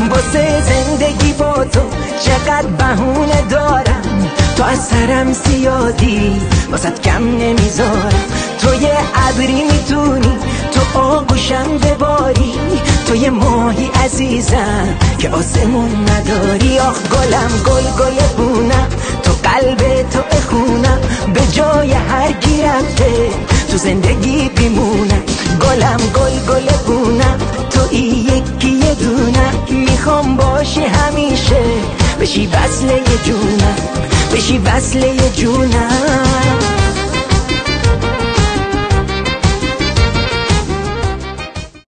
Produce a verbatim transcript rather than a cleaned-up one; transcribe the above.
واسه زندگی با تو چقدر بهونه دارم، تو از سرم زیادی واسه کم نمیذارم. تو یه ابری میتونی تو آغوشم بباری، تو یه ماهی عزیزم که آسمون نداری. آخ گلم گل گل بونم، تو قلب تو خونم، به جای هر کی رفته تو زندگی بیمونم. گلم گل گل بونم، تو ای یکی یه دونم، میخوام باشی همیشه، بشی وصله جونم، بشی وصله جونم.